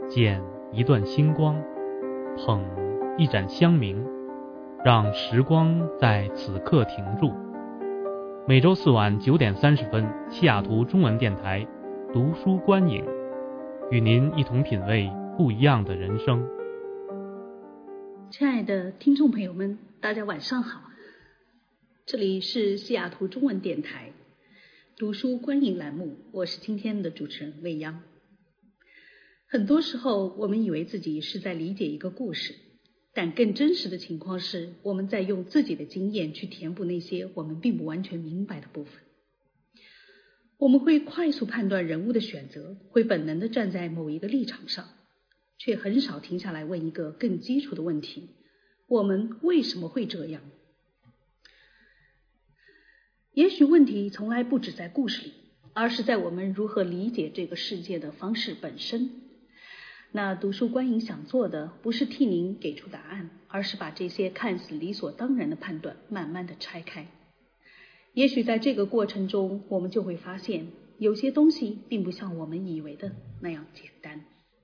捡一段星光，捧一盏香茗，让时光在此刻停住。每周四晚9点30分，西雅图中文电台读书观影，与您一同品味不一样的人生。 亲爱的听众朋友们，大家晚上好，这里是西雅图中文电台读书观影栏目，我是今天的主持人未央。很多时候我们以为自己是在理解一个故事，但更真实的情况是我们在用自己的经验去填补那些我们并不完全明白的部分。我们会快速判断人物的选择，会本能地站在某一个立场上，却很少停下来问一个更基础的问题：我们为什么会这样？也许问题从来不止在故事里，而是在我们如何理解这个世界的方式本身。那读书观影想做的不是替您给出答案，而是把这些看似理所当然的判断慢慢地拆开。也许在这个过程中，我们就会发现有些东西并不像我们以为的那样简单。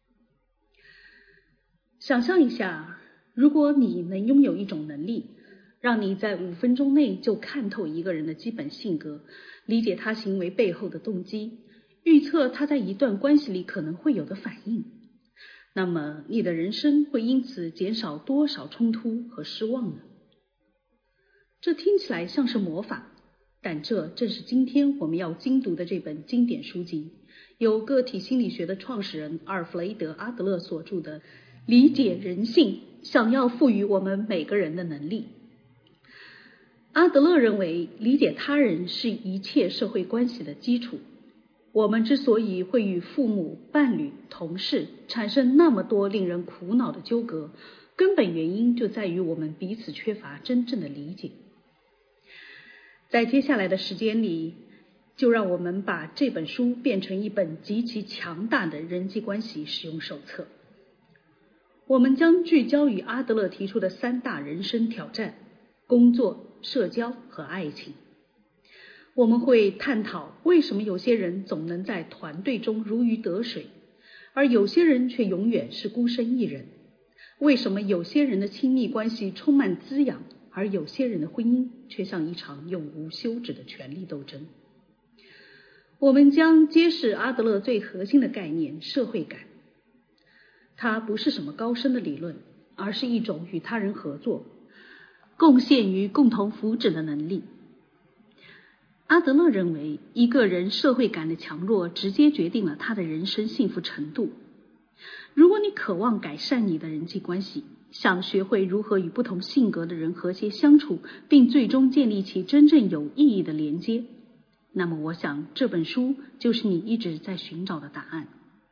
想象一下，如果你能拥有一种能力，让你在5分钟内就看透一个人的基本性格，理解他行为背后的动机，预测他在一段关系里可能会有的反应，那么你的人生会因此减少多少冲突和失望呢？这听起来像是魔法，但这正是今天我们要精读的这本经典书籍，由个体心理学的创始人阿尔弗雷德·阿德勒所著的《理解人性：想要赋予我们每个人的能力》。阿德勒认为，理解他人是一切社会关系的基础。我们之所以会与父母、伴侣、同事产生那么多令人苦恼的纠葛，根本原因就在于我们彼此缺乏真正的理解。在接下来的时间里，就让我们把这本书变成一本极其强大的人际关系使用手册。我们将聚焦于阿德勒提出的3大人生挑战：工作、社交和爱情。我们会探讨为什么有些人总能在团队中如鱼得水，而有些人却永远是孤身一人；为什么有些人的亲密关系充满滋养，而有些人的婚姻却像一场永无休止的权力斗争。我们将揭示阿德勒最核心的概念——社会感。它不是什么高深的理论，而是一种与他人合作、贡献于共同福祉的能力。阿德勒认为，一个人社会感的强弱直接决定了他的人生幸福程度。如果你渴望改善你的人际关系，想学会如何与不同性格的人和谐相处，并最终建立起真正有意义的连接，那么我想这本书就是你一直在寻找的答案。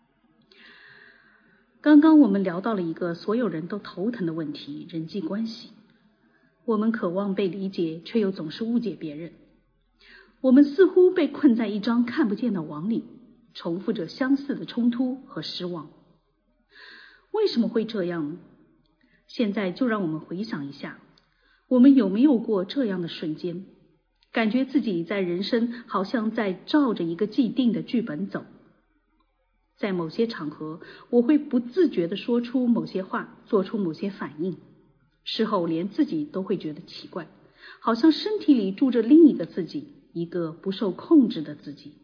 刚刚我们聊到了一个所有人都头疼的问题——人际关系。我们渴望被理解，却又总是误解别人。我们似乎被困在一张看不见的网里，重复着相似的冲突和失望。为什么会这样呢？现在就让我们回想一下，我们有没有过这样的瞬间，感觉自己在人生好像在照着一个既定的剧本走。在某些场合，我会不自觉地说出某些话，做出某些反应，事后连自己都会觉得奇怪，好像身体里住着另一个自己，一个不受控制的自己。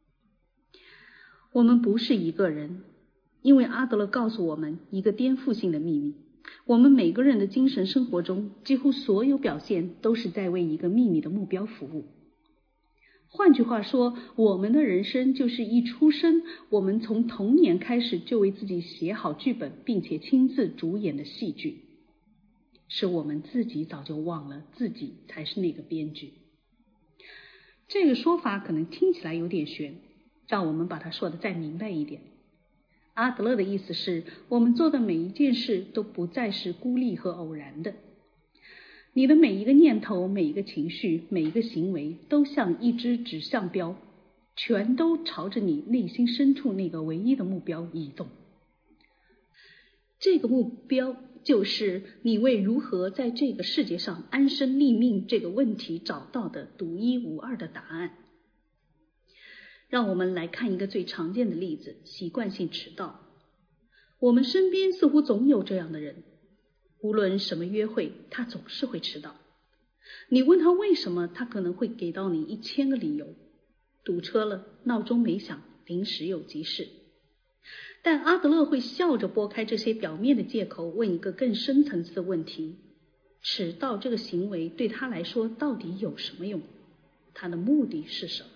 我们不是一个人，因为阿德勒告诉我们一个颠覆性的秘密：我们每个人的精神生活中，几乎所有表现都是在为一个秘密的目标服务。换句话说，我们的人生就是一出生，我们从童年开始就为自己写好剧本，并且亲自主演的戏剧。是我们自己早就忘了自己才是那个编剧。这个说法可能听起来有点悬，让我们把它说得再明白一点。阿德勒的意思是，我们做的每一件事都不再是孤立和偶然的。你的每一个念头、每一个情绪、每一个行为都像一支指向标，全都朝着你内心深处那个唯一的目标移动。这个目标就是你为如何在这个世界上安身立命这个问题找到的独一无二的答案。让我们来看一个最常见的例子：习惯性迟到。 我们身边似乎总有这样的人，无论什么约会，他总是会迟到。你问他为什么，他可能会给到你1000个理由。堵车了，闹钟没响，临时有急事。但阿德勒会笑着拨开这些表面的借口，问一个更深层次的问题：迟到这个行为对他来说到底有什么用？他的目的是什么？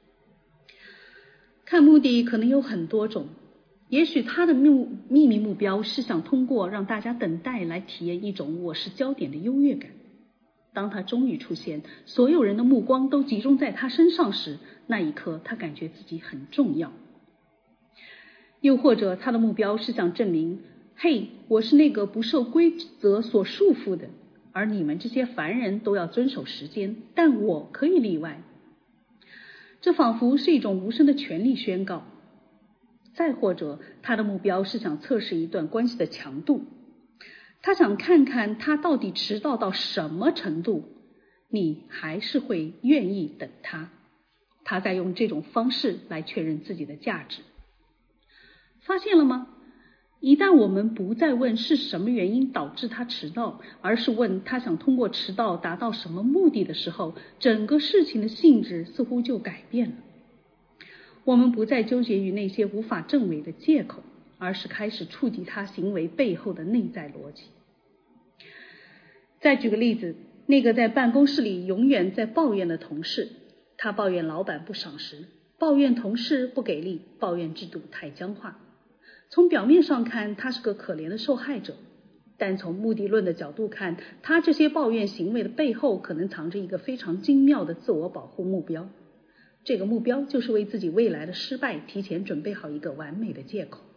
看目的可能有很多种，也许他的秘密目标是想通过让大家等待来体验一种我是焦点的优越感。当他终于出现，所有人的目光都集中在他身上时，那一刻他感觉自己很重要。又或者他的目标是想证明，嘿，我是那个不受规则所束缚的，而你们这些凡人都要遵守时间，但我可以例外。这仿佛是一种无声的权力宣告。再或者他的目标是想测试一段关系的强度，他想看看他到底迟到到什么程度，你还是会愿意等他。他在用这种方式来确认自己的价值。发现了吗？一旦我们不再问是什么原因导致他迟到，而是问他想通过迟到达到什么目的的时候，整个事情的性质似乎就改变了。我们不再纠结于那些无法证伪的借口，而是开始触及他行为背后的内在逻辑。再举个例子，那个在办公室里永远在抱怨的同事，他抱怨老板不赏识，抱怨同事不给力，抱怨制度太僵化。从表面上看，他是个可怜的受害者，但从目的论的角度看，他这些抱怨行为的背后可能藏着一个非常精妙的自我保护目标。这个目标就是为自己未来的失败提前准备好一个完美的借口。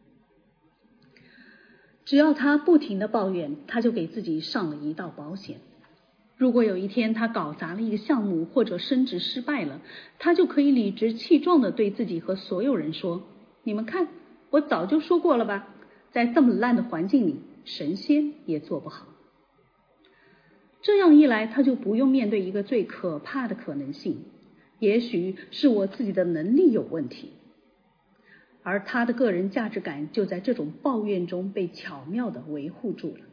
只要他不停地抱怨，他就给自己上了一道保险。如果有一天他搞砸了一个项目或者升职失败了，他就可以理直气壮地对自己和所有人说，你们看，我早就说过了吧，在这么烂的环境里，神仙也做不好。这样一来，他就不用面对一个最可怕的可能性，也许是我自己的能力有问题，而他的个人价值感就在这种抱怨中被巧妙地维护住了。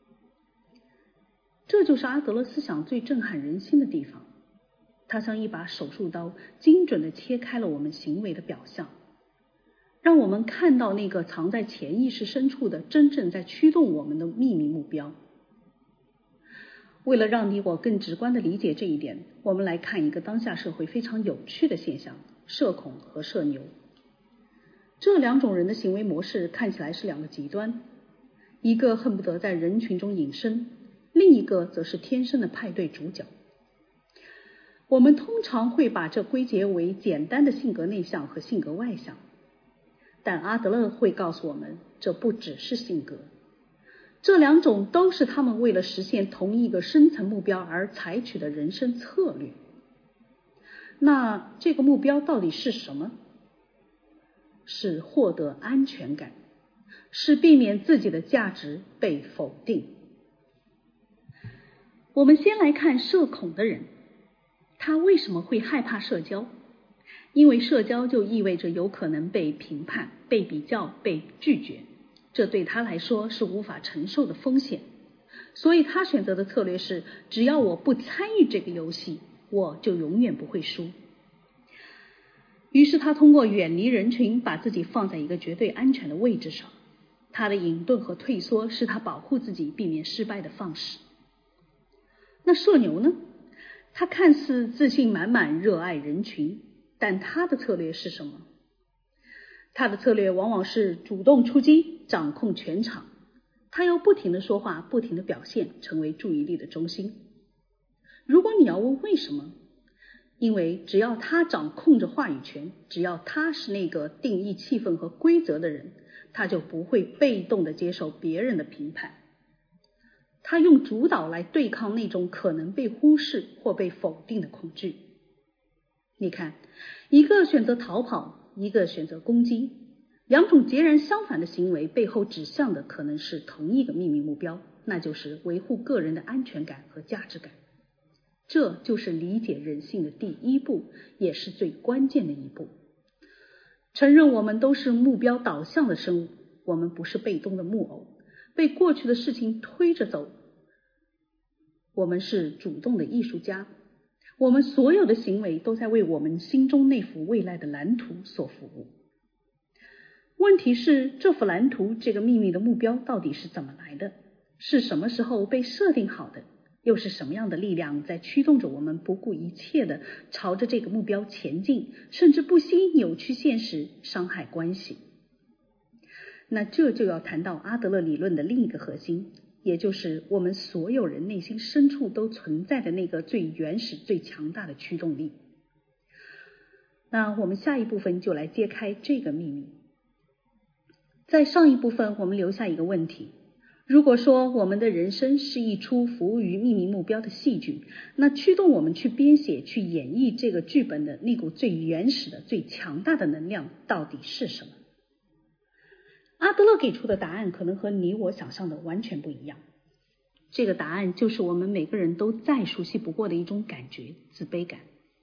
这就是阿德勒思想最震撼人心的地方，它像一把手术刀，精准地切开了我们行为的表象，让我们看到那个藏在潜意识深处的真正在驱动我们的秘密目标。为了让你我更直观地理解这一点，我们来看一个当下社会非常有趣的现象：社恐和社牛。这两种人的行为模式看起来是两个极端，一个恨不得在人群中隐身，另一个则是天生的派对主角。我们通常会把这归结为简单的性格内向和性格外向，但阿德勒会告诉我们，这不只是性格，这两种都是他们为了实现同一个深层目标而采取的人生策略。那这个目标到底是什么？是获得安全感，是避免自己的价值被否定。我们先来看社恐的人，他为什么会害怕社交？因为社交就意味着有可能被评判、被比较、被拒绝，这对他来说是无法承受的风险。所以他选择的策略是，只要我不参与这个游戏，我就永远不会输。于是他通过远离人群，把自己放在一个绝对安全的位置上。他的隐遁和退缩是他保护自己、避免失败的方式。那社牛呢？他看似自信满满、热爱人群，但他的策略是什么？他的策略往往是主动出击，掌控全场。他要不停地说话，不停地表现，成为注意力的中心。如果你要问为什么，因为只要他掌控着话语权，只要他是那个定义气氛和规则的人，他就不会被动地接受别人的评判。他用主导来对抗那种可能被忽视或被否定的恐惧。你看，一个选择逃跑，一个选择攻击，两种截然相反的行为背后指向的可能是同一个秘密目标，那就是维护个人的安全感和价值感。这就是理解人性的第一步，也是最关键的一步。承认我们都是目标导向的生物， 我们不是被动的木偶，被过去的事情推着走，我们是主动的艺术家，我们所有的行为都在为我们心中那幅未来的蓝图所服务。问题是，这幅蓝图，这个秘密的目标到底是怎么来的？是什么时候被设定好的？又是什么样的力量在驱动着我们不顾一切的朝着这个目标前进，甚至不惜扭曲现实，伤害关系？那这就要谈到阿德勒理论的另一个核心，也就是我们所有人内心深处都存在的那个最原始、最强大的驱动力。那我们下一部分就来揭开这个秘密。在上一部分我们留下一个问题，如果说我们的人生是一出服务于秘密目标的戏剧，那驱动我们去编写、去演绎这个剧本的那股最原始的、最强大的能量到底是什么？阿德勒给出的答案可能和你我想象的完全不一样。这个答案就是我们每个人都再熟悉不过的一种感觉——自卑感。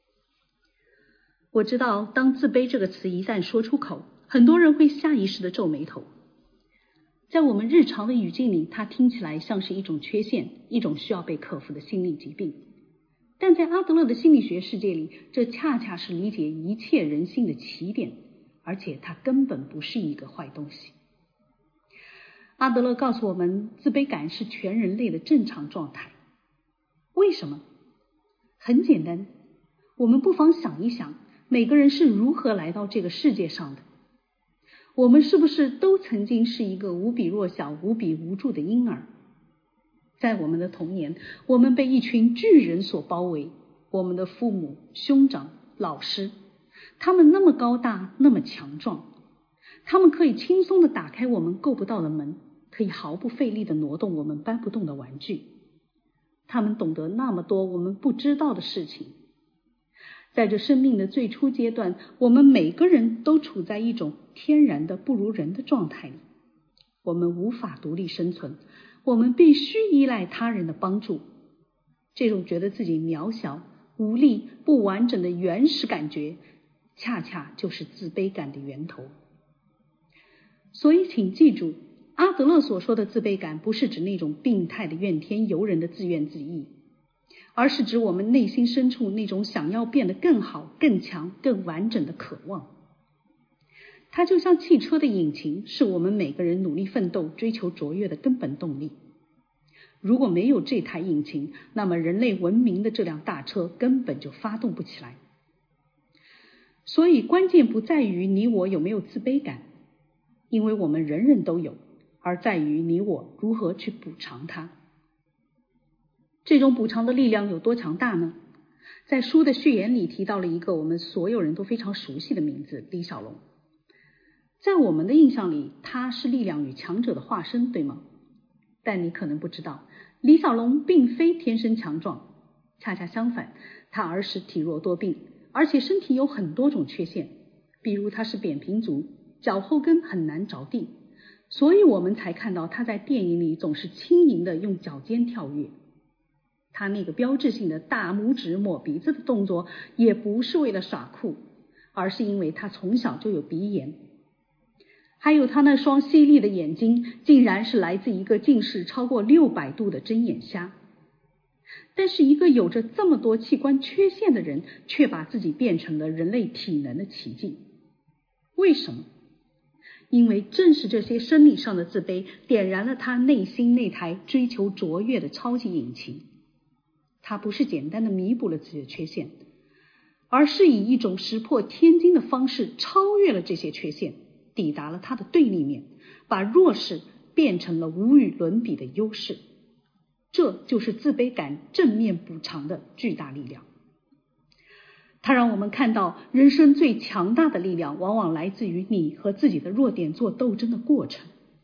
我知道，当自卑这个词一旦说出口，很多人会下意识地皱眉头。在我们日常的语境里，它听起来像是一种缺陷，一种需要被克服的心理疾病。但在阿德勒的心理学世界里，这恰恰是理解一切人性的起点，而且它根本不是一个坏东西。阿德勒告诉我们，自卑感是全人类的正常状态。为什么？很简单，我们不妨想一想，每个人是如何来到这个世界上的。我们是不是都曾经是一个无比弱小、无比无助的婴儿？在我们的童年，我们被一群巨人所包围，我们的父母、兄长、老师，他们那么高大，那么强壮，他们可以轻松地打开我们够不到的门，可以毫不费力地挪动我们搬不动的玩具。他们懂得那么多我们不知道的事情。在这生命的最初阶段，我们每个人都处在一种天然的不如人的状态里。我们无法独立生存，我们必须依赖他人的帮助。这种觉得自己渺小、无力、不完整的原始感觉，恰恰就是自卑感的源头。所以请记住，阿德勒所说的自卑感不是指那种病态的怨天尤人的自怨自艾，而是指我们内心深处那种想要变得更好、更强、更完整的渴望。它就像汽车的引擎，是我们每个人努力奋斗、追求卓越的根本动力。如果没有这台引擎，那么人类文明的这辆大车根本就发动不起来。所以关键不在于你我有没有自卑感，因为我们人人都有，而在于你我如何去补偿它。这种补偿的力量有多强大呢？在书的序言里提到了一个我们所有人都非常熟悉的名字——李小龙。在我们的印象里，他是力量与强者的化身，对吗？但你可能不知道，李小龙并非天生强壮，恰恰相反，他儿时体弱多病，而且身体有很多种缺陷，比如他是扁平足，脚后跟很难着地，所以我们才看到他在电影里总是轻盈地用脚尖跳跃。他那个标志性的大拇指抹鼻子的动作也不是为了耍酷，而是因为他从小就有鼻炎。还有他那双犀利的眼睛，竟然是来自一个近视超过600度的针眼瞎。但是一个有着这么多器官缺陷的人，却把自己变成了人类体能的奇迹。为什么？因为正是这些生理上的自卑，点燃了他内心那台追求卓越的超级引擎。他不是简单的弥补了自己的缺陷，而是以一种石破天惊的方式超越了这些缺陷，抵达了他的对立面，把弱势变成了无与伦比的优势。这就是自卑感正面补偿的巨大力量。它让我们看到，人生最强大的力量往往来自于你和自己的弱点做斗争的过程。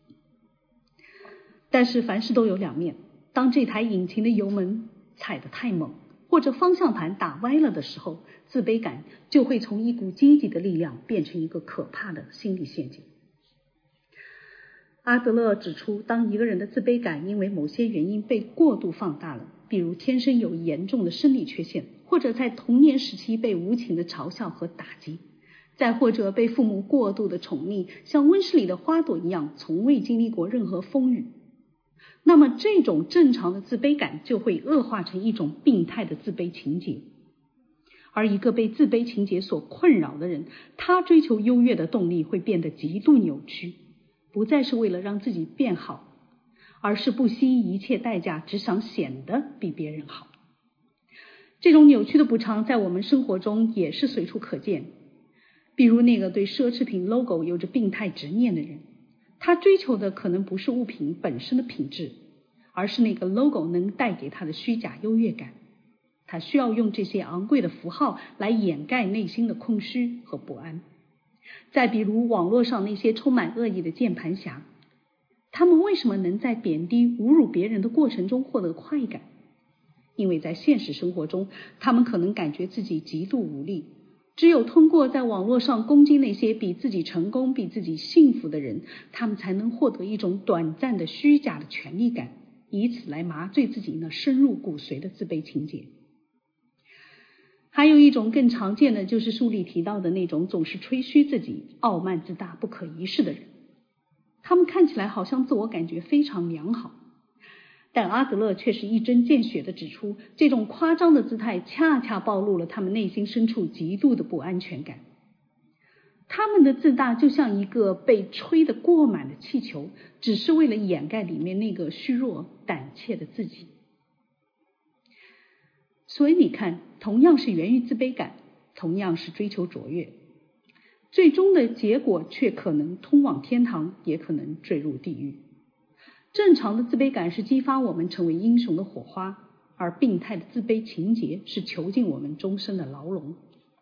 但是凡事都有两面，当这台引擎的油门踩得太猛，或者方向盘打歪了的时候，自卑感就会从一股积极的力量变成一个可怕的心理陷阱。阿德勒指出，当一个人的自卑感因为某些原因被过度放大了，比如天生有严重的生理缺陷，或者在童年时期被无情的嘲笑和打击， 再或者被父母过度的宠溺，像温室里的花朵一样，从未经历过任何风雨。那么这种正常的自卑感就会恶化成一种病态的自卑情结。而一个被自卑情结所困扰的人，他追求优越的动力会变得极度扭曲，不再是为了让自己变好，而是不惜一切代价，只想显得比别人好。这种扭曲的补偿在我们生活中也是随处可见。比如那个对奢侈品 logo 有着病态执念的人，他追求的可能不是物品本身的品质，而是那个 logo 能带给他的虚假优越感。他需要用这些昂贵的符号来掩盖内心的空虚和不安。再比如网络上那些充满恶意的键盘侠，他们为什么能在贬低侮辱别人的过程中获得快感？因为在现实生活中，他们可能感觉自己极度无力，只有通过在网络上攻击那些比自己成功、比自己幸福的人，他们才能获得一种短暂的虚假的权利感，以此来麻醉自己那深入骨髓的自卑情结。还有一种更常见的，就是书里提到的那种总是吹嘘自己、傲慢自大、不可一世的人。他们看起来好像自我感觉非常良好，但阿德勒却是一针见血地指出，这种夸张的姿态恰恰暴露了他们内心深处极度的不安全感。他们的自大就像一个被吹得过满的气球，只是为了掩盖里面那个虚弱、胆怯的自己。所以你看，同样是源于自卑感，同样是追求卓越，最终的结果却可能通往天堂，也可能坠入地狱。正常的自卑感是激发我们成为英雄的火花，而病态的自卑情结是囚禁我们终身的牢笼。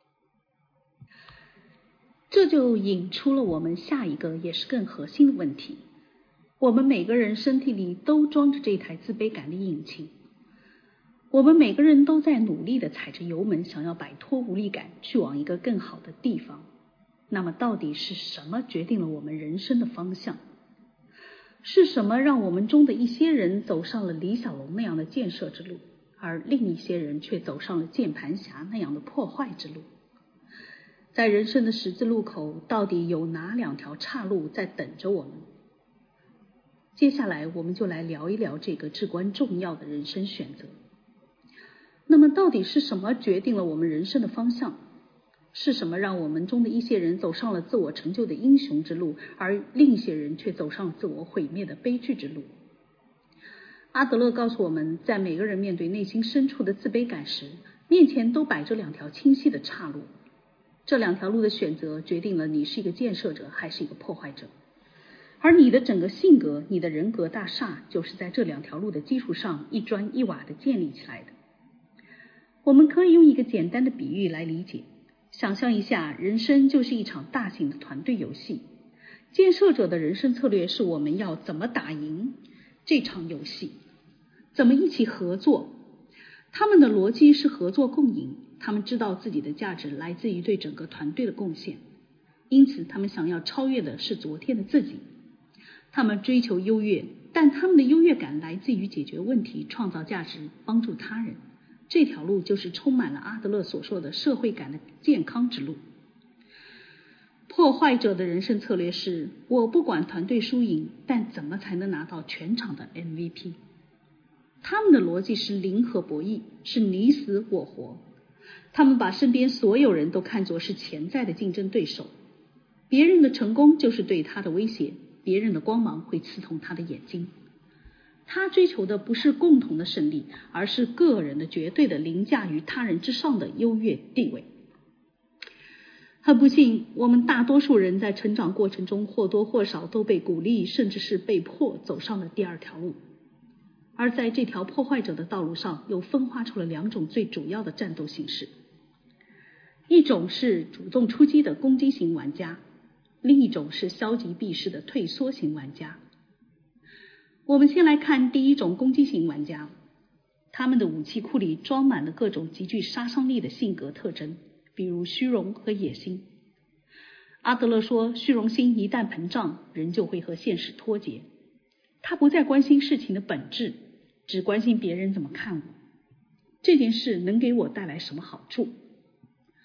这就引出了我们下一个也是更核心的问题：我们每个人身体里都装着这台自卑感的引擎，我们每个人都在努力地踩着油门，想要摆脱无力感，去往一个更好的地方。那么到底是什么决定了我们人生的方向？是什么让我们中的一些人走上了李小龙那样的建设之路，而另一些人却走上了键盘侠那样的破坏之路？在人生的十字路口，到底有哪两条岔路在等着我们？接下来我们就来聊一聊这个至关重要的人生选择。那么到底是什么决定了我们人生的方向？是什么让我们中的一些人走上了自我成就的英雄之路，而另一些人却走上了自我毁灭的悲剧之路？阿德勒告诉我们，在每个人面对内心深处的自卑感时，面前都摆着两条清晰的岔路。这两条路的选择决定了你是一个建设者还是一个破坏者，而你的整个性格、你的人格大厦就是在这两条路的基础上一砖一瓦地建立起来的。我们可以用一个简单的比喻来理解，想象一下，人生就是一场大型的团队游戏，建设者的人生策略是我们要怎么打赢这场游戏，怎么一起合作。他们的逻辑是合作共赢，他们知道自己的价值来自于对整个团队的贡献，因此他们想要超越的是昨天的自己。他们追求优越，但他们的优越感来自于解决问题、创造价值、帮助他人。这条路就是充满了阿德勒所说的社会感的健康之路。破坏者的人生策略是，我不管团队输赢，但怎么才能拿到全场的 MVP。 他们的逻辑是零和博弈，是你死我活。他们把身边所有人都看作是潜在的竞争对手，别人的成功就是对他的威胁，别人的光芒会刺痛他的眼睛。他追求的不是共同的胜利，而是个人的绝对的凌驾于他人之上的优越地位。很不幸，我们大多数人在成长过程中或多或少都被鼓励，甚至是被迫走上了第二条路。而在这条破坏者的道路上，又分化出了两种最主要的战斗形式。一种是主动出击的攻击型玩家，另一种是消极避世的退缩型玩家。我们先来看第一种攻击型玩家，他们的武器库里装满了各种极具杀伤力的性格特征，比如虚荣和野心。阿德勒说，虚荣心一旦膨胀，人就会和现实脱节。他不再关心事情的本质，只关心别人怎么看我，这件事能给我带来什么好处。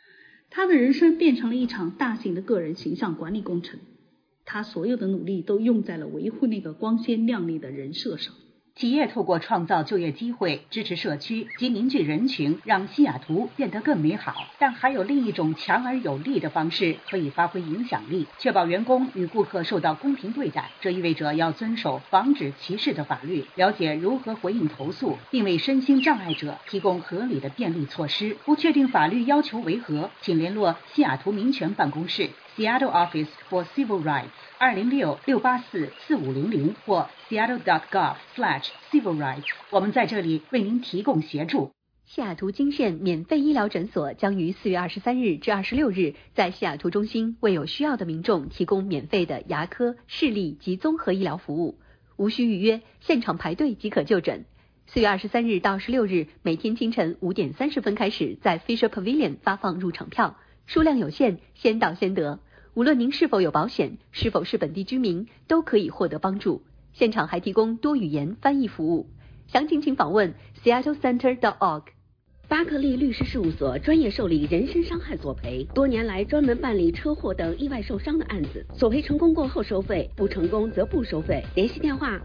他的人生变成了一场大型的个人形象管理工程，他所有的努力都用在了维护那个光鲜亮丽的人设上。 企业透过创造就业机会、支持社区及凝聚人群，让西雅图变得更美好。但还有另一种强而有力的方式可以发挥影响力，确保员工与顾客受到公平对待。这意味着要遵守防止歧视的法律，了解如何回应投诉，并为身心障碍者提供合理的便利措施。不确定法律要求为何，请联络西雅图民权办公室 Seattle Office for Civil Rights 206-684-4500或 seattle.gov/civil rights。 我们在这里为您提供协助。 西雅图金县免费医疗诊所将于4月23日至26日在西雅图中心为有需要的民众提供免费的牙科、视力及综合医疗服务，无需预约，现场排队即可就诊。4月23日到16日每天清晨5点30分开始在 Fisher Pavilion 发放入场票，数量有限，先到先得。无论您是否有保险，是否是本地居民，都可以获得帮助。现场还提供多语言翻译服务。详情请访问 seattlecenter.org。 巴克利律师事务所专业受理人身伤害索赔，多年来专门办理车祸等意外受伤的案子，索赔成功过后收费，不成功则不收费。联系电话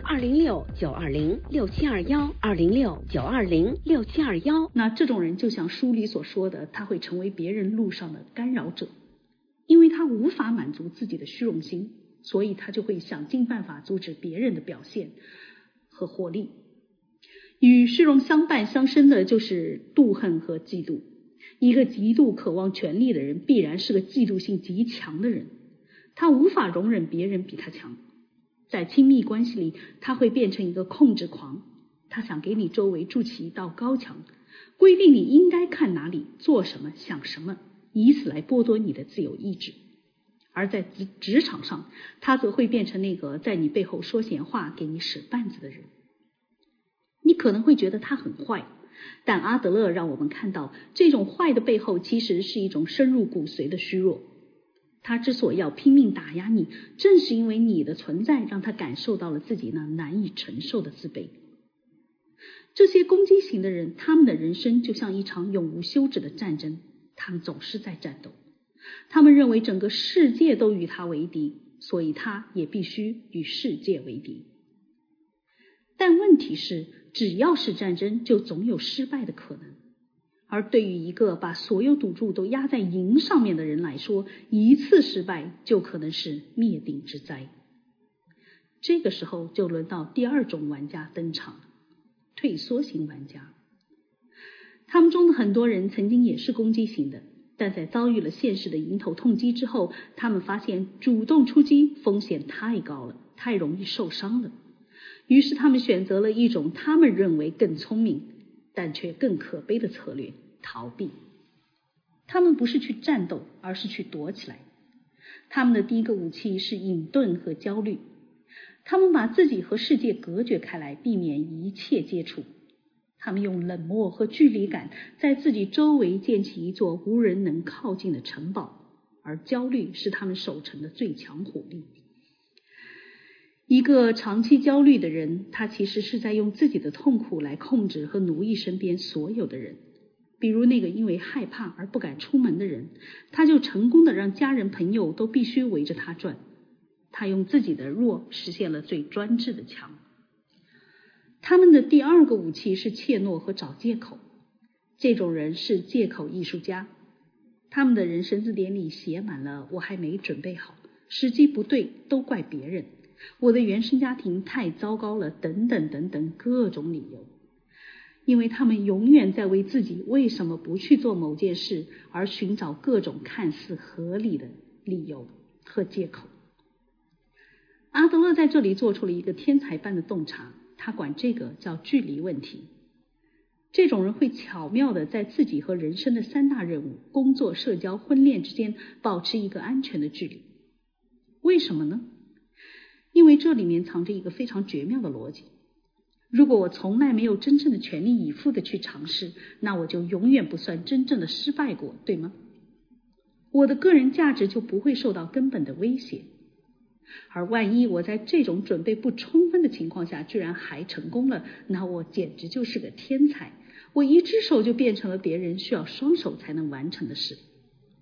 206-920-6721，206-920-6721。 那这种人就像书里所说的，他会成为别人路上的干扰者，因为他无法满足自己的虚荣心，所以他就会想尽办法阻止别人的表现和活力。与虚荣相伴相生的就是妒恨和嫉妒。一个极度渴望权力的人必然是个嫉妒性极强的人，他无法容忍别人比他强。在亲密关系里，他会变成一个控制狂，他想给你周围筑起一道高墙，规定你应该看哪里、做什么、想什么，以此来剥夺你的自由意志。而在职场上，他则会变成那个在你背后说闲话、给你使绊子的人。你可能会觉得他很坏，但阿德勒让我们看到，这种坏的背后其实是一种深入骨髓的虚弱。他之所以要拼命打压你，正是因为你的存在让他感受到了自己那难以承受的自卑。这些攻击型的人，他们的人生就像一场永无休止的战争，他们总是在战斗。他们认为整个世界都与他为敌，所以他也必须与世界为敌。但问题是，只要是战争，就总有失败的可能。而对于一个把所有赌注都压在赢上面的人来说，一次失败就可能是灭顶之灾。这个时候就轮到第二种玩家登场，退缩型玩家。他们中的很多人曾经也是攻击型的，但在遭遇了现实的迎头痛击之后，他们发现主动出击风险太高了，太容易受伤了。于是他们选择了一种他们认为更聪明但却更可悲的策略，逃避。他们不是去战斗，而是去躲起来。他们的第一个武器是隐遁和焦虑，他们把自己和世界隔绝开来，避免一切接触。他们用冷漠和距离感在自己周围建起一座无人能靠近的城堡，而焦虑是他们守城的最强火力。一个长期焦虑的人，他其实是在用自己的痛苦来控制和奴役身边所有的人。比如那个因为害怕而不敢出门的人，他就成功的让家人朋友都必须围着他转。他用自己的弱实现了最专制的强。他们的第二个武器是怯懦和找借口。这种人是借口艺术家，他们的人生字典里写满了我还没准备好，时机不对，都怪别人，我的原生家庭太糟糕了，等等等等各种理由。因为他们永远在为自己为什么不去做某件事而寻找各种看似合理的理由和借口。阿德勒在这里做出了一个天才般的洞察，他管这个叫距离问题。这种人会巧妙地在自己和人生的三大任务——工作、社交、婚恋之间保持一个安全的距离。为什么呢？因为这里面藏着一个非常绝妙的逻辑。如果我从来没有真正的全力以赴地去尝试，那我就永远不算真正的失败过，对吗？我的个人价值就不会受到根本的威胁。而万一我在这种准备不充分的情况下居然还成功了，那我简直就是个天才，我一只手就变成了别人需要双手才能完成的事。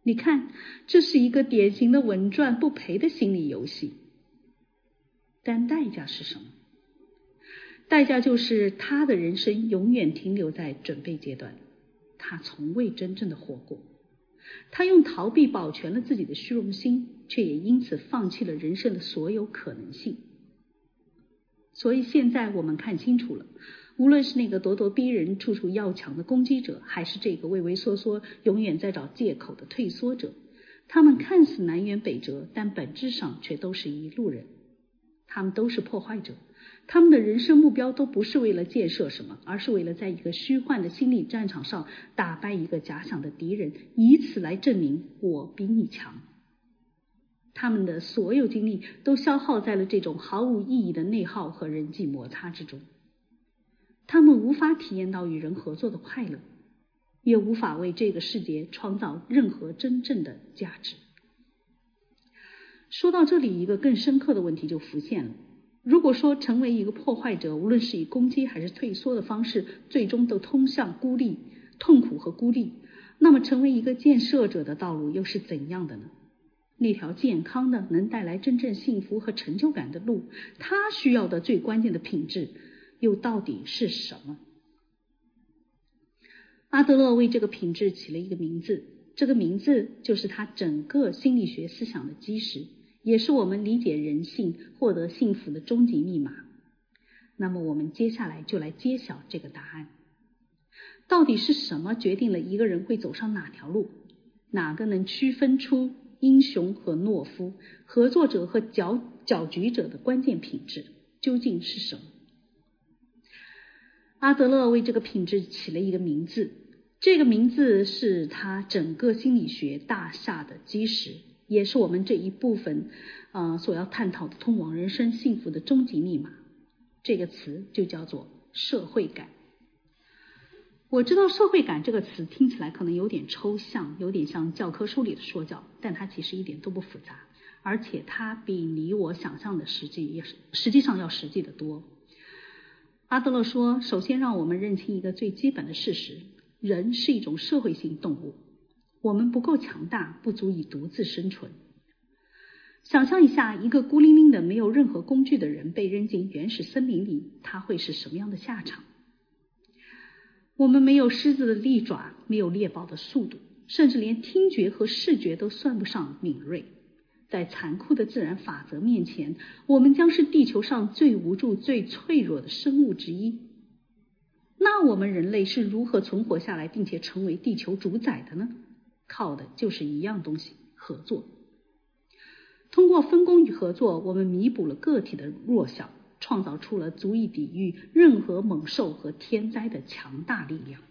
你看，这是一个典型的稳赚不赔的心理游戏。但代价是什么？代价就是他的人生永远停留在准备阶段，他从未真正的活过。他用逃避保全了自己的虚荣心，却也因此放弃了人生的所有可能性。所以现在我们看清楚了，无论是那个咄咄逼人、处处要强的攻击者，还是这个畏畏缩缩、永远在找借口的退缩者，他们看似南辕北辙，但本质上却都是一路人。他们都是破坏者，他们的人生目标都不是为了建设什么，而是为了在一个虚幻的心理战场上打败一个假想的敌人，以此来证明我比你强。他们的所有精力都消耗在了这种毫无意义的内耗和人际摩擦之中。他们无法体验到与人合作的快乐，也无法为这个世界创造任何真正的价值。说到这里，一个更深刻的问题就浮现了。如果说成为一个破坏者，无论是以攻击还是退缩的方式，最终都通向孤立、痛苦和孤立，那么成为一个建设者的道路又是怎样的呢？那条健康的、能带来真正幸福和成就感的路，它需要的最关键的品质又到底是什么？阿德勒为这个品质起了一个名字，这个名字就是他整个心理学思想的基石，也是我们理解人性、获得幸福的终极密码。那么我们接下来就来揭晓这个答案。到底是什么决定了一个人会走上哪条路？哪个能区分出英雄和懦夫、合作者和搅局者的关键品质究竟是什么？阿德勒为这个品质起了一个名字，这个名字是他整个心理学大厦的基石，也是我们这一部分所要探讨的通往人生幸福的终极密码。这个词就叫做社会感。我知道社会感这个词听起来可能有点抽象，有点像教科书里的说教，但它其实一点都不复杂，而且它比你我想象的实际上要实际的多。阿德勒说，首先让我们认清一个最基本的事实，人是一种社会性动物，我们不够强大，不足以独自生存。想象一下，一个孤零零的没有任何工具的人被扔进原始森林里，他会是什么样的下场？我们没有狮子的利爪，没有猎豹的速度，甚至连听觉和视觉都算不上敏锐。在残酷的自然法则面前，我们将是地球上最无助、最脆弱的生物之一。那我们人类是如何存活下来并且成为地球主宰的呢？靠的就是一样东西，合作。通过分工与合作，我们弥补了个体的弱小，创造出了足以抵御任何猛兽和天灾的强大力量。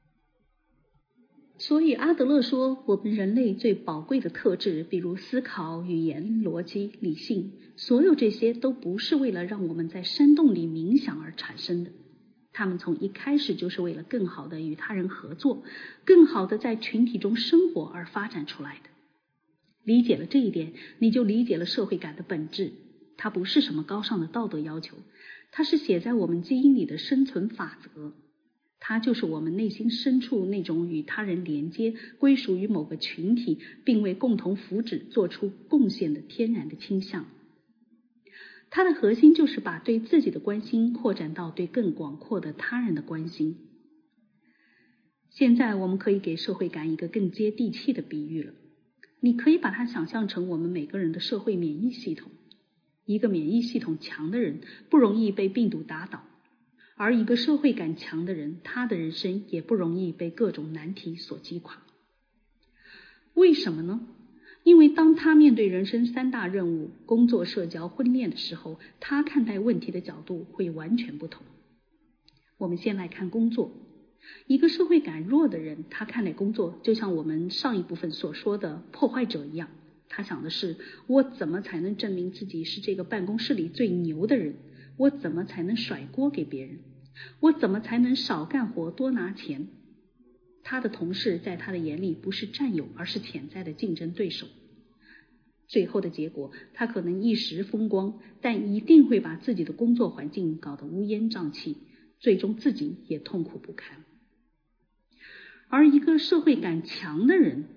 所以阿德勒说，我们人类最宝贵的特质，比如思考、语言、逻辑、理性，所有这些都不是为了让我们在山洞里冥想而产生的，他们从一开始就是为了更好的与他人合作，更好的在群体中生活而发展出来的。理解了这一点，你就理解了社会感的本质。它不是什么高尚的道德要求，它是写在我们基因里的生存法则。它就是我们内心深处那种与他人连接、归属于某个群体，并为共同福祉做出贡献的天然的倾向。它的核心就是把对自己的关心扩展到对更广阔的他人的关心。现在我们可以给社会感一个更接地气的比喻了。你可以把它想象成我们每个人的社会免疫系统。一个免疫系统强的人不容易被病毒打倒，而一个社会感强的人，他的人生也不容易被各种难题所击垮。为什么呢？因为当他面对人生三大任务——工作、社交、婚恋的时候，他看待问题的角度会完全不同。我们先来看工作。一个社会感弱的人，他看待工作就像我们上一部分所说的破坏者一样，他想的是，我怎么才能证明自己是这个办公室里最牛的人？我怎么才能甩锅给别人？我怎么才能少干活多拿钱？他的同事在他的眼里不是战友，而是潜在的竞争对手。最后的结果，他可能一时风光，但一定会把自己的工作环境搞得乌烟瘴气，最终自己也痛苦不堪。而一个社会感强的人，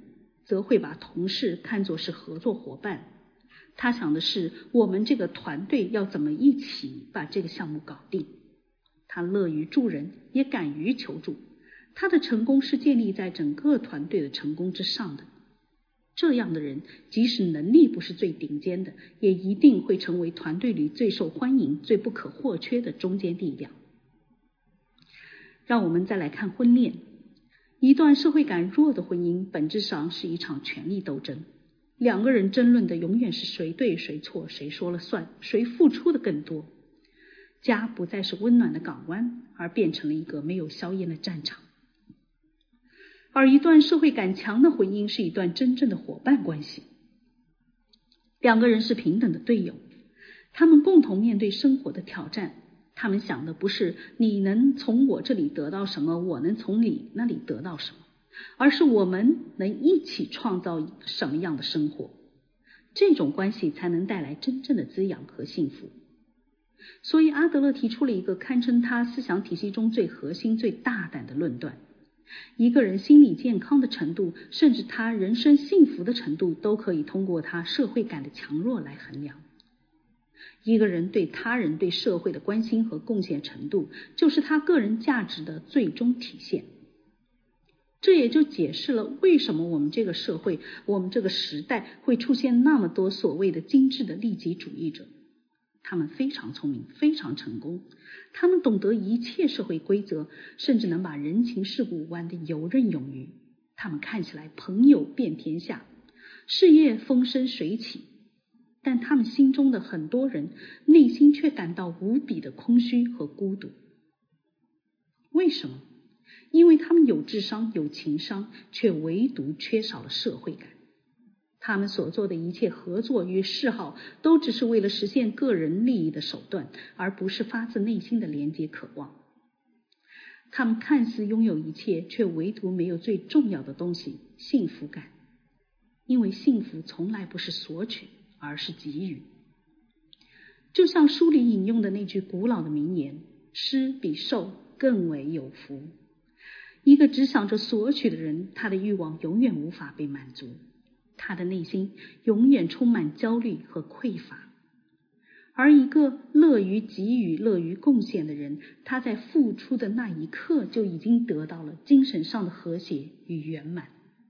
则会把同事看作是合作伙伴。他想的是我们这个团队要怎么一起把这个项目搞定。他乐于助人，也敢于求助。他的成功是建立在整个团队的成功之上的。这样的人，即使能力不是最顶尖的，也一定会成为团队里最受欢迎、最不可或缺的中坚力量。让我们再来看婚恋。一段社会感弱的婚姻，本质上是一场权力斗争。两个人争论的永远是谁对谁错，谁说了算，谁付出的更多。家不再是温暖的港湾，而变成了一个没有硝烟的战场。而一段社会感强的婚姻是一段真正的伙伴关系。两个人是平等的队友，他们共同面对生活的挑战。他们想的不是你能从我这里得到什么，我能从你那里得到什么，而是我们能一起创造什么样的生活。这种关系才能带来真正的滋养和幸福。所以阿德勒提出了一个堪称他思想体系中最核心、最大胆的论断：一个人心理健康的程度，甚至他人生幸福的程度，都可以通过他社会感的强弱来衡量。一个人对他人、对社会的关心和贡献程度，就是他个人价值的最终体现。这也就解释了为什么我们这个社会、我们这个时代会出现那么多所谓的精致的利己主义者。他们非常聪明，非常成功，他们懂得一切社会规则，甚至能把人情世故玩得游刃有余。他们看起来朋友遍天下，事业风生水起，但他们心中的很多人内心却感到无比的空虚和孤独。为什么？因为他们有智商、有情商，却唯独缺少了社会感。他们所做的一切合作与示好，都只是为了实现个人利益的手段，而不是发自内心的连接渴望。他们看似拥有一切，却唯独没有最重要的东西——幸福感。因为幸福从来不是索取，而是给予。就像书里引用的那句古老的名言：施比受更为有福。一个只想着索取的人，他的欲望永远无法被满足，他的内心永远充满焦虑和匮乏。而一个乐于给予、乐于贡献的人，他在付出的那一刻就已经得到了精神上的和谐与圆满。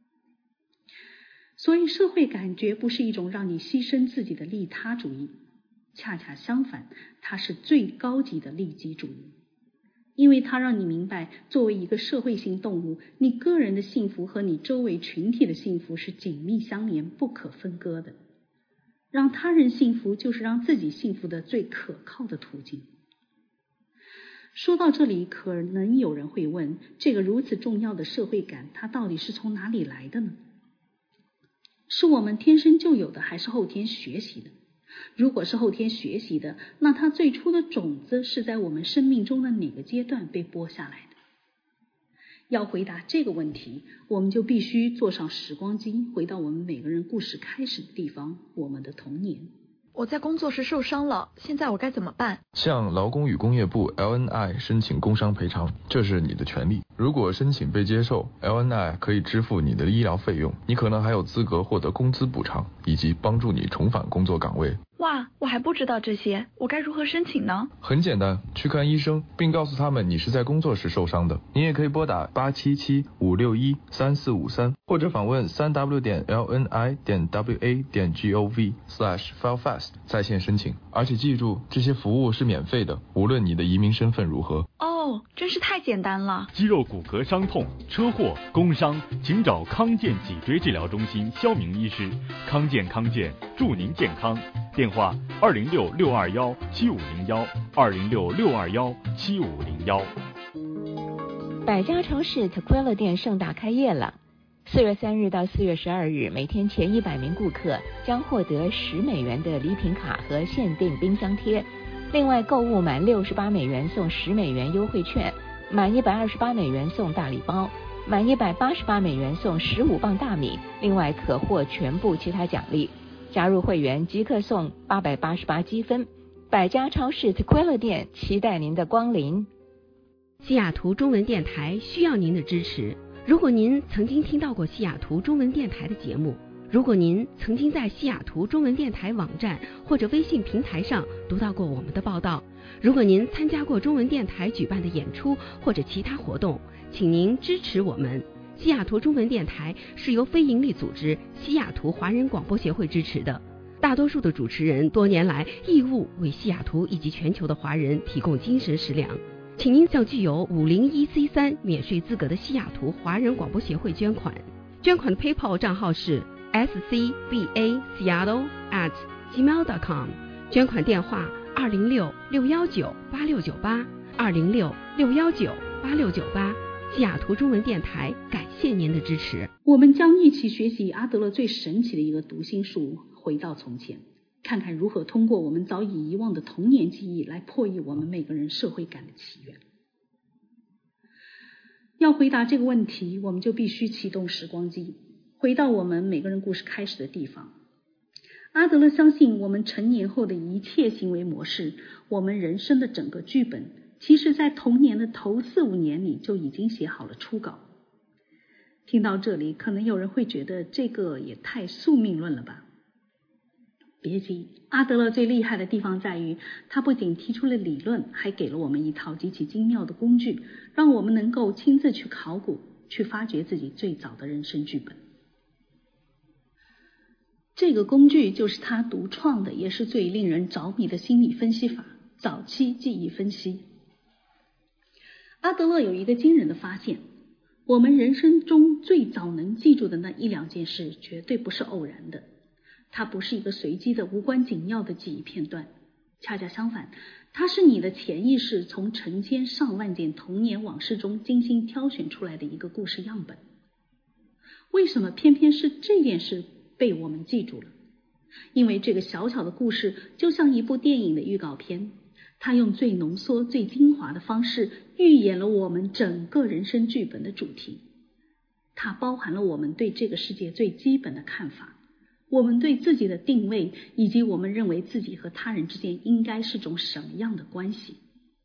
所以社会感绝不是一种让你牺牲自己的利他主义，恰恰相反，它是最高级的利己主义。因为它让你明白，作为一个社会性动物，你个人的幸福和你周围群体的幸福是紧密相连、不可分割的。让他人幸福，就是让自己幸福的最可靠的途径。说到这里，可能有人会问，这个如此重要的社会感，它到底是从哪里来的呢？是我们天生就有的，还是后天学习的？如果是后天学习的，那它最初的种子是在我们生命中的哪个阶段被播下来的？要回答这个问题，我们就必须坐上时光机，回到我们每个人故事开始的地方，我们的童年。 我在工作时受伤了，现在我该怎么办？ 向劳工与工业部 LNI 申请工伤赔偿，这是你的权利。如果申请被接受， LNI 可以支付你的医疗费用，你可能还有资格获得工资补偿，以及帮助你重返工作岗位。 哇，我还不知道这些，我该如何申请呢？ 很简单，去看医生，并告诉他们你是在工作时受伤的。你也可以拨打877-561-3453，或者访问3w.lni.wa.gov/filefast 在线申请。而且记住，这些服务是免费的，无论你的移民身份如何。 哦，真是太简单了。 肌肉骨骼伤痛、车祸、工伤，请找康健脊椎治疗中心肖明医师。康健，祝您健康。电话206-621-7501，206-621-7501。 百家超市 Tequila 店盛大开业了。4月3日到4月12日，每天前100名顾客将获得10美元的礼品卡和限定冰箱贴。另外，购物满68美元送10美元优惠券，满128美元送大礼包，满188美元送15磅大米，另外可获全部其他奖励。加入会员即刻送888积分。百家超市 Tequila 店期待您的光临。 西雅图中文电台需要您的支持。 如果您曾经听到过西雅图中文电台的节目，如果您曾经在西雅图中文电台网站或者微信平台上读到过我们的报道，如果您参加过中文电台举办的演出或者其他活动，请您支持我们。西雅图中文电台是由非营利组织西雅图华人广播协会支持的，大多数的主持人多年来义务为西雅图以及全球的华人提供精神食粮。请您向具有501C3免税资格的西雅图华人广播协会捐款，捐款的 PayPal 账号是 scbaseattle@gmail.com， 捐款电话206-619-8698 206-619-8698。西雅图中文电台感谢您的支持。 我们将一起学习阿德勒最神奇的一个读心术，回到从前，看看如何通过我们早已遗忘的童年记忆来破译我们每个人社会感的起源。要回答这个问题，我们就必须启动时光机，回到我们每个人故事开始的地方。阿德勒相信，我们成年后的一切行为模式，我们人生的整个剧本，其实在童年的头4-5年里就已经写好了初稿。听到这里，可能有人会觉得这个也太宿命论了吧？别急，阿德勒最厉害的地方在于，他不仅提出了理论，还给了我们一套极其精妙的工具，让我们能够亲自去考古，去发掘自己最早的人生剧本。这个工具就是他独创的，也是最令人着迷的心理分析法——早期记忆分析。阿德勒有一个惊人的发现，我们人生中最早能记住的那1-2件事，绝对不是偶然的。它不是一个随机的无关紧要的记忆片段，恰恰相反，它是你的潜意识从成千上万件童年往事中精心挑选出来的一个故事样本。为什么偏偏是这件事被我们记住了？因为这个小小的故事就像一部电影的预告片，它用最浓缩、最精华的方式预演了我们整个人生剧本的主题。它包含了我们对这个世界最基本的看法，我们对自己的定位，以及我们认为自己和他人之间应该是种什么样的关系。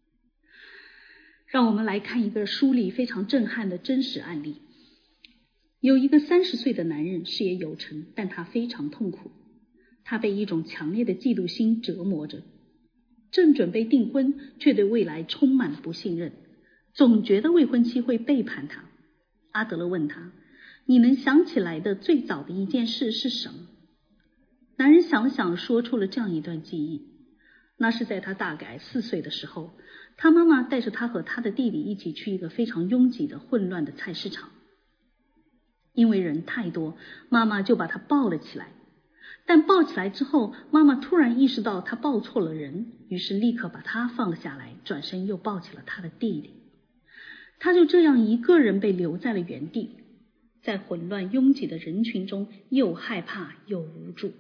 让我们来看一个书里非常震撼的真实案例。有一个30岁的男人，事业有成，但他非常痛苦。他被一种强烈的嫉妒心折磨着，正准备订婚，却对未来充满了不信任，总觉得未婚妻会背叛他。阿德勒问他：你能想起来的最早的一件事是什么？男人想了想，说出了这样一段记忆。那是在他大概4岁的时候，他妈妈带着他和他的弟弟一起去一个非常拥挤的混乱的菜市场。因为人太多，妈妈就把他抱了起来。但抱起来之后，妈妈突然意识到他抱错了人，于是立刻把他放了下来，转身又抱起了他的弟弟。他就这样一个人被留在了原地，在混乱拥挤的人群中，又害怕又无助。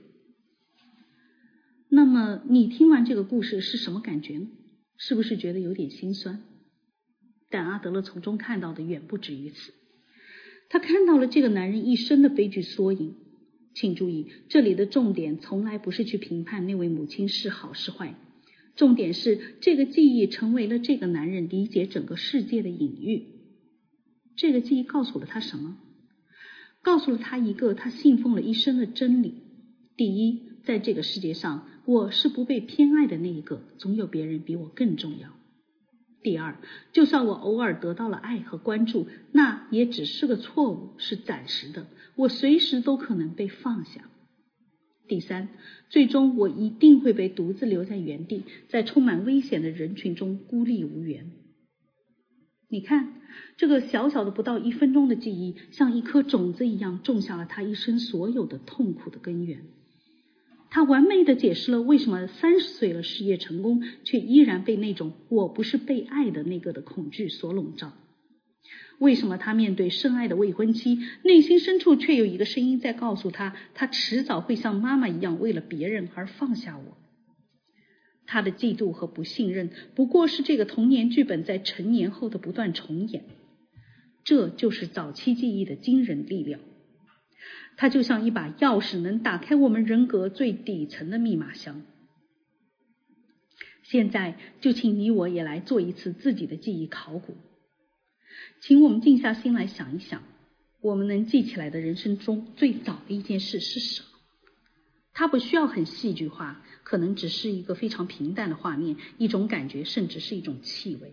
那么你听完这个故事是什么感觉呢？是不是觉得有点心酸？但阿德勒从中看到的远不止于此，他看到了这个男人一生的悲剧缩影。请注意，这里的重点从来不是去评判那位母亲是好是坏，重点是这个记忆成为了这个男人理解整个世界的隐喻。这个记忆告诉了他什么？告诉了他一个他信奉了一生的真理。第一，在这个世界上，我是不被偏爱的那一个，总有别人比我更重要。第二，就算我偶尔得到了爱和关注，那也只是个错误，是暂时的，我随时都可能被放下。第三，最终我一定会被独自留在原地，在充满危险的人群中孤立无援。你看，这个小小的不到1分钟的记忆，像一颗种子一样种下了他一生所有的痛苦的根源。他完美地解释了为什么30岁了事业成功，却依然被那种我不是被爱的那个的恐惧所笼罩。为什么他面对深爱的未婚妻，内心深处却有一个声音在告诉他，他迟早会像妈妈一样为了别人而放下我。他的嫉妒和不信任不过是这个童年剧本在成年后的不断重演。这就是早期记忆的惊人力量。它就像一把钥匙，能打开我们人格最底层的密码箱。现在就请你我也来做一次自己的记忆考古。 请我们静下心来想一想，我们能记起来的人生中最早的一件事是什么？它不需要很戏剧化，可能只是一个非常平淡的画面，一种感觉，甚至是一种气味。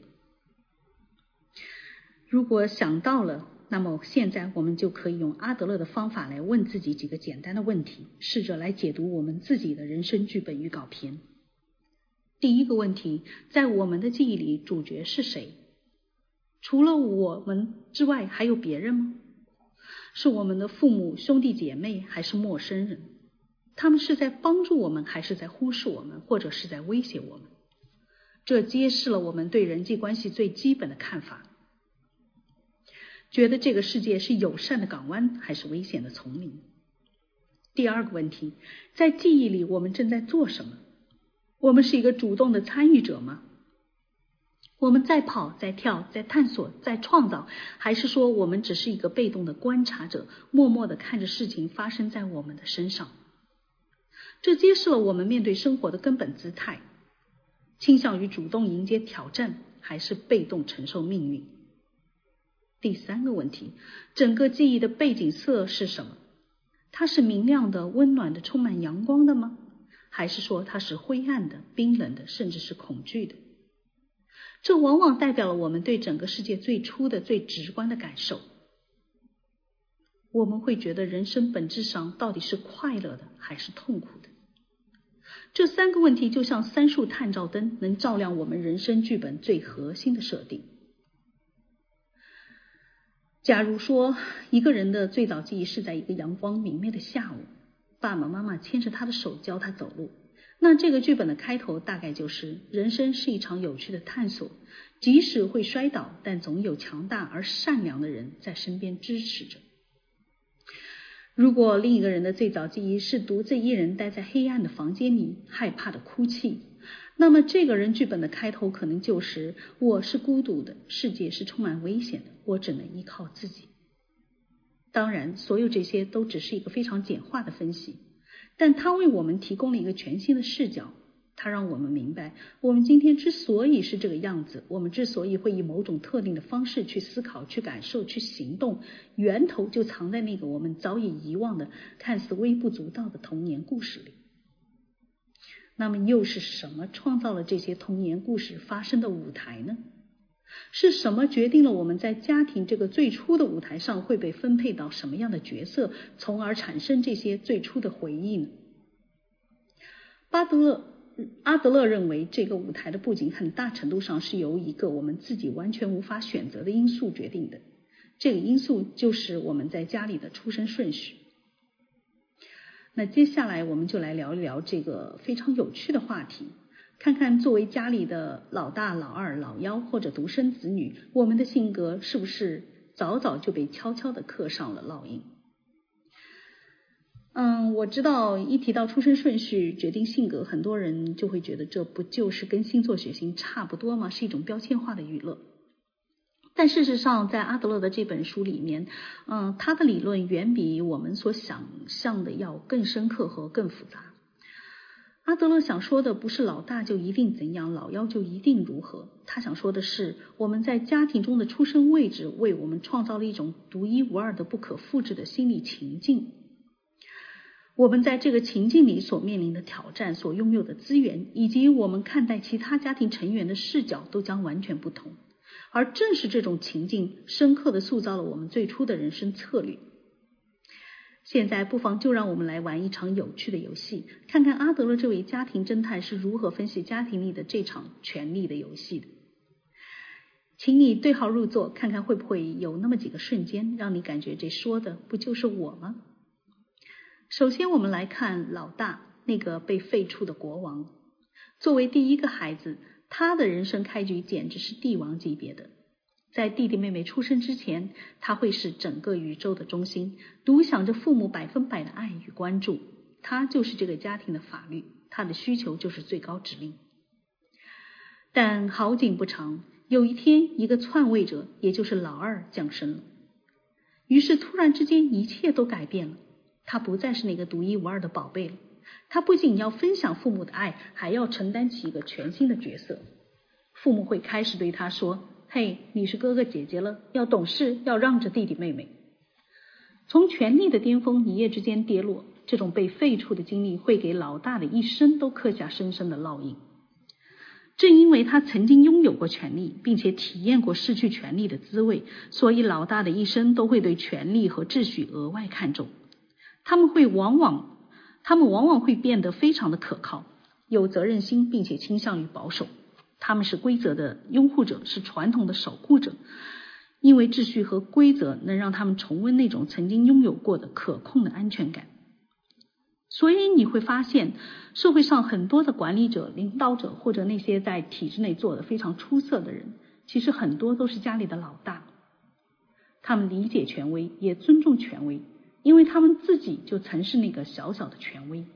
如果想到了，那么现在我们就可以用阿德勒的方法来问自己几个简单的问题，试着来解读我们自己的人生剧本预告片。第一个问题，在我们的记忆里，主角是谁？除了我们之外，还有别人吗？是我们的父母、兄弟姐妹，还是陌生人？他们是在帮助我们，还是在忽视我们，或者是在威胁我们？这揭示了我们对人际关系最基本的看法。觉得这个世界是友善的港湾，还是危险的丛林？第二个问题，在记忆里我们正在做什么？我们是一个主动的参与者吗？我们在跑，在跳，在探索，在创造，还是说我们只是一个被动的观察者，默默地看着事情发生在我们的身上？这揭示了我们面对生活的根本姿态，倾向于主动迎接挑战，还是被动承受命运？第三个问题，整个记忆的背景色是什么？它是明亮的、温暖的、充满阳光的吗？还是说它是灰暗的、冰冷的，甚至是恐惧的？这往往代表了我们对整个世界最初的、最直观的感受。我们会觉得人生本质上到底是快乐的还是痛苦的？这三个问题就像3束探照灯，能照亮我们人生剧本最核心的设定。假如说一个人的最早记忆是在一个阳光明媚的下午，爸爸妈妈牵着他的手教他走路，那这个剧本的开头大概就是人生是一场有趣的探索，即使会摔倒，但总有强大而善良的人在身边支持着。如果另一个人的最早记忆是独自一人待在黑暗的房间里，害怕的哭泣，那么这个人剧本的开头可能就是我是孤独的，世界是充满危险的，我只能依靠自己。当然，所有这些都只是一个非常简化的分析，但它为我们提供了一个全新的视角。它让我们明白，我们今天之所以是这个样子，我们之所以会以某种特定的方式去思考、去感受、去行动，源头就藏在那个我们早已遗忘的、看似微不足道的童年故事里。那么又是什么创造了这些童年故事发生的舞台呢？是什么决定了我们在家庭这个最初的舞台上会被分配到什么样的角色，从而产生这些最初的回忆呢？阿德勒认为，这个舞台的布景很大程度上是由一个我们自己完全无法选择的因素决定的，这个因素就是我们在家里的出生顺序。那接下来我们就来聊一聊这个非常有趣的话题，看看作为家里的老大、老二、老幺或者独生子女，我们的性格是不是早早就被悄悄地刻上了烙印？我知道一提到出生顺序决定性格，很多人就会觉得这不就是跟星座血型差不多吗？是一种标签化的娱乐。但事实上，在阿德勒的这本书里面，他的理论远比我们所想象的要更深刻和更复杂。阿德勒想说的不是老大就一定怎样，老幺就一定如何，他想说的是我们在家庭中的出生位置为我们创造了一种独一无二的不可复制的心理情境。我们在这个情境里所面临的挑战、所拥有的资源，以及我们看待其他家庭成员的视角都将完全不同。而正是这种情境深刻地塑造了我们最初的人生策略。现在不妨就让我们来玩一场有趣的游戏，看看阿德勒这位家庭侦探是如何分析家庭里的这场权力的游戏的。请你对号入座，看看会不会有那么几个瞬间让你感觉这说的不就是我吗？首先我们来看老大，那个被废黜的国王。作为第一个孩子，他的人生开局简直是帝王级别的。在弟弟妹妹出生之前，他会是整个宇宙的中心，独享着父母100%的爱与关注。他就是这个家庭的法律，他的需求就是最高指令。但好景不长，有一天一个篡位者，也就是老二降生了。于是突然之间一切都改变了，他不再是那个独一无二的宝贝了。他不仅要分享父母的爱，还要承担起一个全新的角色。父母会开始对他说， 嘿，你是哥哥姐姐了，要懂事，要让着弟弟妹妹。从权力的巅峰一夜之间跌落，这种被废黜的经历会给老大的一生都刻下深深的烙印。正因为他曾经拥有过权力，并且体验过失去权力的滋味，所以老大的一生都会对权力和秩序额外看重。他们往往会变得非常的可靠，有责任心，并且倾向于保守。他们是规则的拥护者，是传统的守护者，因为秩序和规则能让他们重温那种曾经拥有过的可控的安全感。所以你会发现，社会上很多的管理者、领导者，或者那些在体制内做得非常出色的人，其实很多都是家里的老大。他们理解权威，也尊重权威，因为他们自己就曾是那个小小的权威。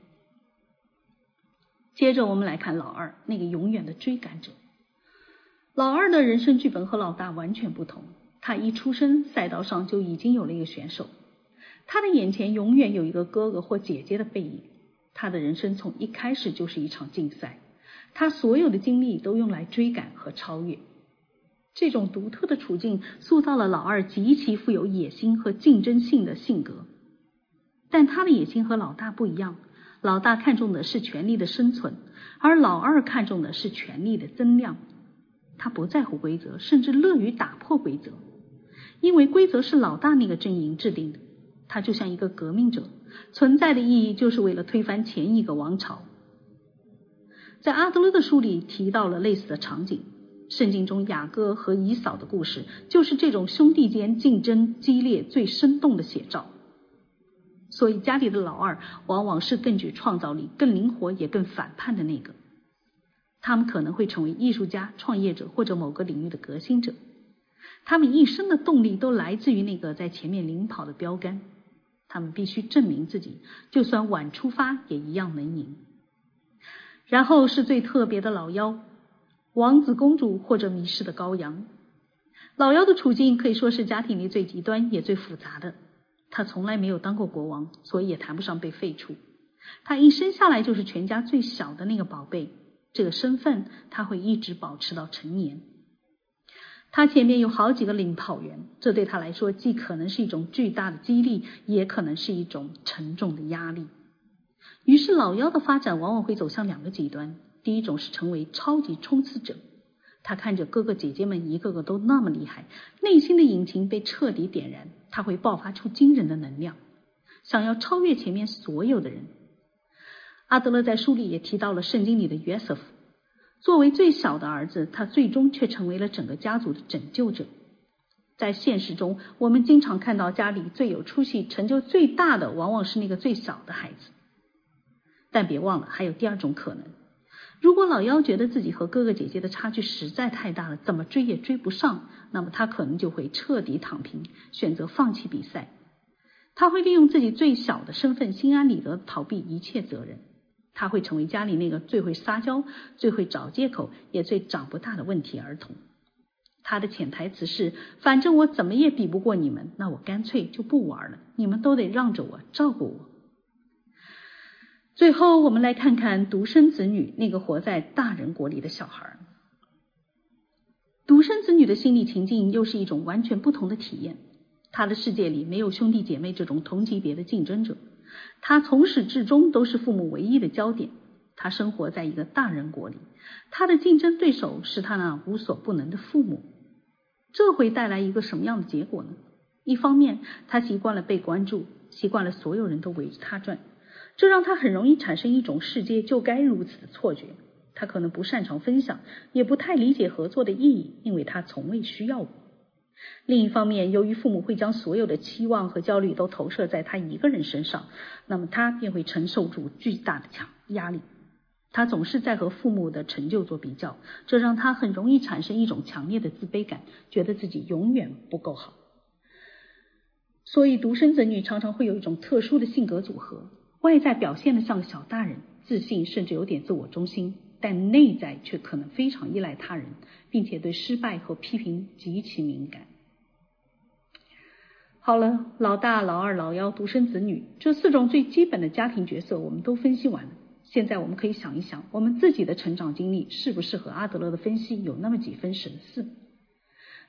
接着我们来看老二，那个永远的追赶者。老二的人生剧本和老大完全不同，他一出生赛道上就已经有了一个选手，他的眼前永远有一个哥哥或姐姐的背影。他的人生从一开始就是一场竞赛，他所有的精力都用来追赶和超越。这种独特的处境塑造了老二极其富有野心和竞争性的性格。但他的野心和老大不一样，老大看重的是权力的生存，而老二看重的是权力的增量。他不在乎规则，甚至乐于打破规则，因为规则是老大那个阵营制定的。他就像一个革命者，存在的意义就是为了推翻前一个王朝。在阿德勒的书里提到了类似的场景，圣经中雅各和以扫的故事就是这种兄弟间竞争激烈最生动的写照。所以家里的老二往往是更具创造力、更灵活也更反叛的那个。他们可能会成为艺术家、创业者或者某个领域的革新者。他们一生的动力都来自于那个在前面领跑的标杆。他们必须证明自己，就算晚出发也一样能赢。然后是最特别的老幺，王子公主或者迷失的羔羊。老幺的处境可以说是家庭里最极端也最复杂的。他从来没有当过国王，所以也谈不上被废黜。他一生下来就是全家最小的那个宝贝，这个身份他会一直保持到成年。他前面有好几个领跑员，这对他来说既可能是一种巨大的激励，也可能是一种沉重的压力。于是老幺的发展往往会走向两个极端。第一种是成为超级冲刺者，他看着哥哥姐姐们一个个都那么厉害，内心的引擎被彻底点燃，他会爆发出惊人的能量，想要超越前面所有的人。阿德勒在书里也提到了圣经里的约瑟夫，作为最小的儿子，他最终却成为了整个家族的拯救者。在现实中，我们经常看到家里最有出息、成就最大的往往是那个最小的孩子。但别忘了，还有第二种可能。如果老幺觉得自己和哥哥姐姐的差距实在太大了，怎么追也追不上，那么他可能就会彻底躺平，选择放弃比赛。他会利用自己最小的身份，心安理得逃避一切责任。他会成为家里那个最会撒娇、最会找借口，也最长不大的问题儿童。他的潜台词是，反正我怎么也比不过你们，那我干脆就不玩了，你们都得让着我，照顾我。最后我们来看看独生子女，那个活在大人国里的小孩。独生子女的心理情境又是一种完全不同的体验。他的世界里没有兄弟姐妹这种同级别的竞争者，他从始至终都是父母唯一的焦点。他生活在一个大人国里，他的竞争对手是他那无所不能的父母。这会带来一个什么样的结果呢？一方面，他习惯了被关注，习惯了所有人都围着他转，这让他很容易产生一种世界就该如此的错觉。他可能不擅长分享，也不太理解合作的意义，因为他从未需要过。另一方面，由于父母会将所有的期望和焦虑都投射在他一个人身上，那么他便会承受住巨大的压力。他总是在和父母的成就做比较，这让他很容易产生一种强烈的自卑感，觉得自己永远不够好。所以独生子女常常会有一种特殊的性格组合，外在表现得像个小大人，自信甚至有点自我中心，但内在却可能非常依赖他人，并且对失败和批评极其敏感。好了，老大、老二、老幺、独生子女，这4种最基本的家庭角色我们都分析完了。现在我们可以想一想，我们自己的成长经历是不是和阿德勒的分析有那么几分神似？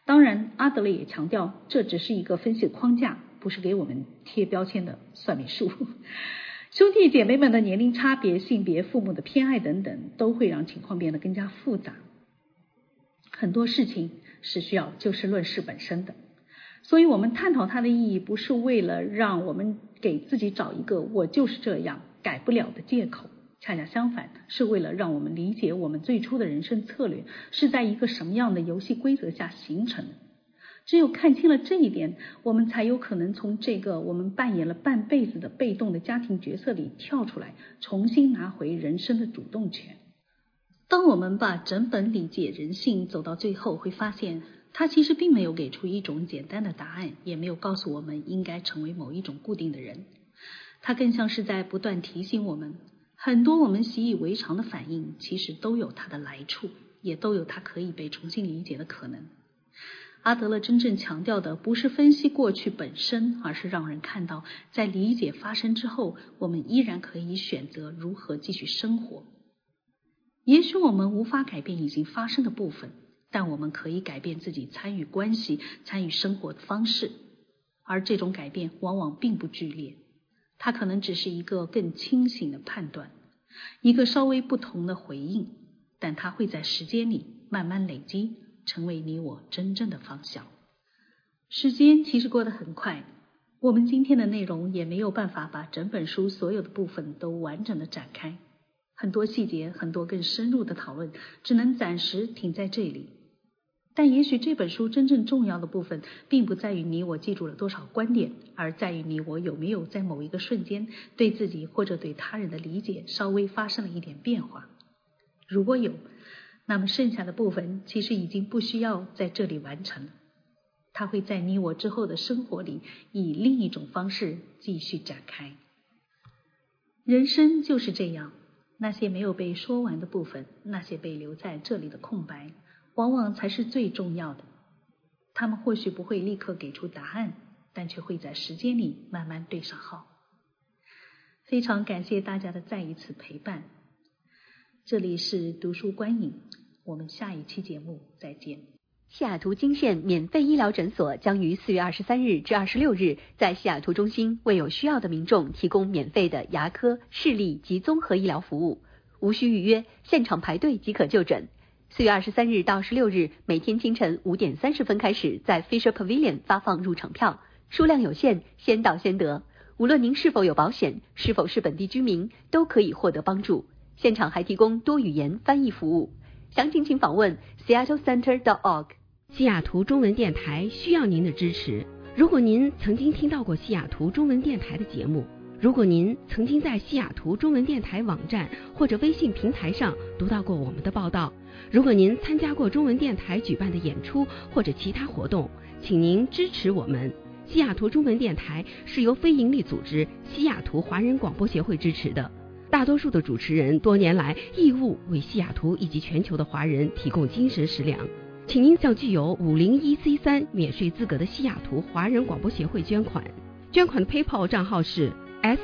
当然，阿德勒也强调，这只是一个分析框架，不是给我们贴标签的算命术。兄弟姐妹们的年龄差别、性别、父母的偏爱等等，都会让情况变得更加复杂。很多事情是需要就事论事本身的，所以我们探讨它的意义，不是为了让我们给自己找一个我就是这样改不了的借口，恰恰相反，是为了让我们理解我们最初的人生策略是在一个什么样的游戏规则下形成的。只有看清了这一点，我们才有可能从这个我们扮演了半辈子的被动的家庭角色里跳出来，重新拿回人生的主动权。当我们把整本理解人性走到最后，会发现它其实并没有给出一种简单的答案，也没有告诉我们应该成为某一种固定的人。它更像是在不断提醒我们，很多我们习以为常的反应其实都有它的来处，也都有它可以被重新理解的可能。阿德勒真正强调的不是分析过去本身，而是让人看到在理解发生之后，我们依然可以选择如何继续生活。也许我们无法改变已经发生的部分，但我们可以改变自己参与关系、参与生活的方式，而这种改变往往并不剧烈，它可能只是一个更清醒的判断，一个稍微不同的回应，但它会在时间里慢慢累积，成为你我真正的方向。时间其实过得很快，我们今天的内容也没有办法把整本书所有的部分都完整的展开，很多细节，很多更深入的讨论，只能暂时停在这里。但也许这本书真正重要的部分，并不在于你我记住了多少观点，而在于你我有没有在某一个瞬间，对自己或者对他人的理解稍微发生了一点变化。如果有，那么剩下的部分其实已经不需要在这里完成了，它会在你我之后的生活里以另一种方式继续展开。人生就是这样，那些没有被说完的部分，那些被留在这里的空白，往往才是最重要的。他们或许不会立刻给出答案，但却会在时间里慢慢对上号。非常感谢大家的再一次陪伴。这里是读书观影，我们下一期节目再见。 西雅图金县免费医疗诊所将于4月23日至26日在西雅图中心为有需要的民众提供免费的牙科、视力及综合医疗服务，无需预约，现场排队即可就诊。4月23日到16日每天清晨5点30分开始在 Fisher Pavilion 发放入场票，数量有限，先到先得。无论您是否有保险，是否是本地居民，都可以获得帮助。现场还提供多语言翻译服务，详情请访问 seattlecenter.org。 西雅图中文电台需要您的支持。如果您曾经听到过西雅图中文电台的节目，如果您曾经在西雅图中文电台网站或者微信平台上读到过我们的报道，如果您参加过中文电台举办的演出或者其他活动，请您支持我们。西雅图中文电台是由非营利组织西雅图华人广播协会支持的，大多数的主持人多年来义务为西雅图以及全球的华人提供精神食粮，请您向具有501C3免税资格的西雅图华人广播协会捐款。捐款的 PayPal 账号是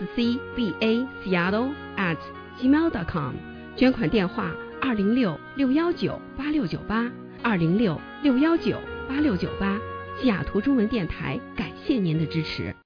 scbaseattle@gmail.com， 捐款电话206-619-8698 206-619-8698。西雅图中文电台感谢您的支持。